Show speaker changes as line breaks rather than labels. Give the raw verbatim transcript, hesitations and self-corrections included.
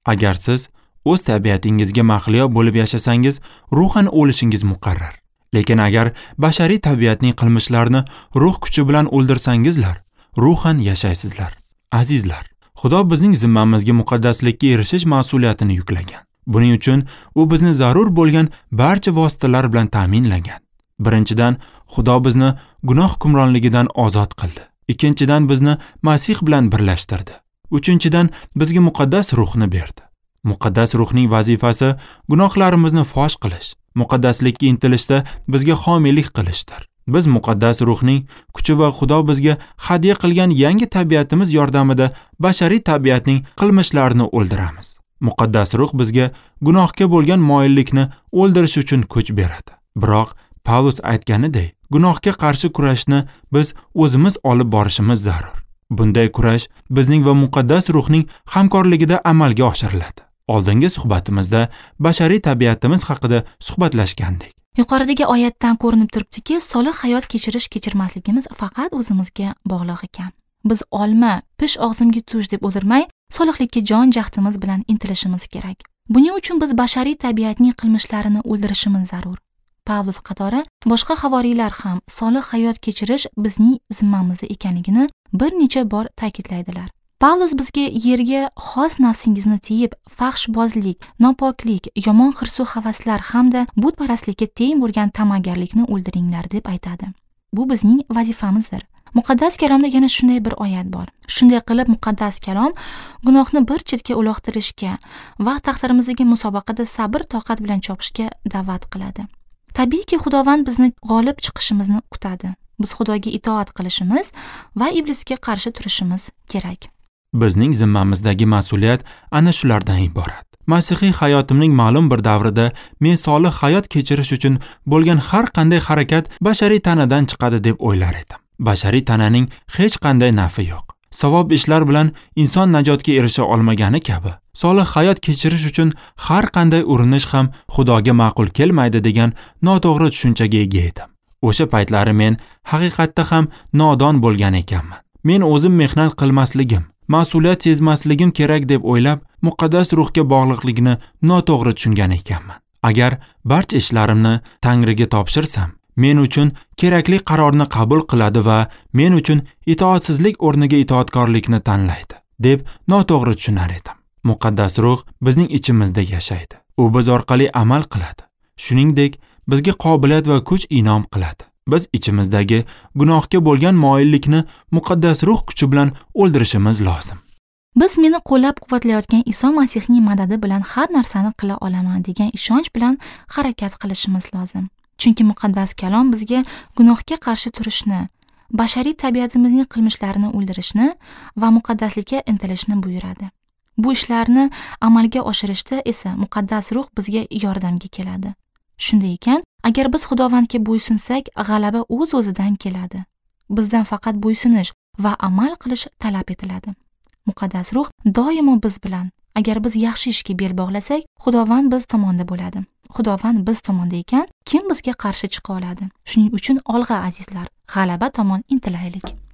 Agar siz o'z tabiatingizga mahliyo bo'lib yashasangiz, ruhan o'lishingiz muqarrar. Lekin agar bashariy tabiatning qilmishlarini ruh kuchi bilan o'ldirsangizlar, ruhan yashaysizlar. Azizlar, Xudo bizning zimmamizga muqaddaslikka erishish mas'uliyatini yuklagan. Buning uchun u bizni zarur bo'lgan barcha vositalar bilan ta'minlagan. Birinchidan, Xudo bizni gunoh hukmronligidan ozod qildi. Ikkinchidan, bizni Masih bilan birlashtirdi. Uchinchidan, bizga muqaddas ruhni berdi. Muqaddas ruhning vazifasi gunohlarimizni fosh qilish, muqaddaslikka intilishda bizga homiylik qilishdir. Biz muqaddas ruhning kuchi va Xudo bizga hadya qilgan yangi tabiatimiz yordamida bashariy tabiatning qilmishlarini o'ldiramiz. Muqaddas ruh bizga gunohga bo'lgan moyillikni o'ldirish uchun kuch beradi. Biroq Pavlus aytganidek, gunohga qarshi kurashni biz o'zimiz olib borishimiz zarur. Bunday kurash bizning va muqaddas ruhning hamkorligida amalga oshiriladi. Oldingi suhbatimizda bashariy tabiatimiz haqida suhbatlashgandik.
Yuqoridagi oyatdan ko'rinib turibdiki, solih hayot kechirish kechirmasligimiz faqat o'zimizga bog'liq ekan. Biz olma, pish og'zimga tush deb o'tirmay, solihlikka jon jahdimiz bilan intilishimiz kerak. Buning uchun biz bashariy tabiatning qilmishlarini o'ldirishimiz zarur. Pavlus qatori boshqa havoriylar ham solih hayot kechirish bizning zimmamizda ekanligini bir necha bor ta'kidlaydilar. Pavlus bizga yerga xos nafsingizni tiyib, fahshbozlik, nopoklik, yomon hirsu havaslar hamda butparastlikka teng bo'lgan ta'magarlikni o'ldiringlar deb aytadi. Bu bizning vazifamizdir. Muqaddas kalomda yana shunday bir oyat bor. Shunday qilib muqaddas kalom gunohni bir chetga uloqtirishga va taqdirimizdagi musobaqada sabr toqat bilan chopishga da'vat qiladi. Tabiiyki Xudovand bizni g'olib chiqishimizni kutadi. Biz Xudoga itoat qilishimiz va iblisga qarshi turishimiz kerak.
Bizning zimmamizdagi mas'uliyat ana shulardan iborat. Masihiy hayotimning ma'lum bir davrida men solih hayot kechirish uchun bo'lgan har qanday harakat bashariy tanadan chiqadi deb o'ylar edim. Bashariy tananing hech qanday nafi yo'q. Savob ishlar bilan inson najotga erisha olmagani kabi, solih hayot kechirish uchun har qanday urinish ham Xudoga ma'qul kelmaydi degan noto'g'ri tushunchaga ega edim. O'sha paytlari men haqiqatda ham nodon bo'lgan ekanman. Men o'zim mehnat qilmasligim, mas'uliyat sezmasligim kerak deb o'ylab, muqaddas ruhga bog'liqligini noto'g'ri tushungan ekanman. Agar barcha ishlarimni Tangriga topshirsam, men uchun kerakli qarorni qabul qiladi va men uchun itoatsizlik o'rniga itoatkorlikni tanlaydi, deb noto'g'ri tushunar edim. Muqaddas ruh bizning ichimizda yashaydi. U biz orqali amal qiladi. Shuningdek, bizga qobiliyat va kuch inom qiladi. Biz ichimizdagi gunohga bo'lgan moyillikni muqaddas ruh kuchi bilan o'ldirishimiz lozim.
Biz meni qo'llab-quvvatlayotgan Iso Masihning madadi bilan har narsani qila olaman degan ishonch bilan harakat qilishimiz lozim. Chunki muqaddas kalom bizga gunohga qarshi turishni, bashariy tabiatimizning qilmishlarini o'ldirishni va muqaddaslikka intilishni buyuradi. Bu ishlarni amalga oshirishda esa muqaddas ruh bizga yordamga keladi. Shunday ekan, agar biz Xudovandga bo'ysunsak, g'alaba o'z-o'zidan keladi. Bizdan faqat bo'ysunish va amal qilish talab etiladi. Muqaddas ruh doimo biz bilan. Agar biz yaxshi ishga bel bog'lasak, Xudovand biz tomonda bo'ladi. Xudovand biz tomonda ekan, kim bizga qarshi chiqa oladi? Shuning uchun olg'a azizlar, g'alaba tomon intilaylik.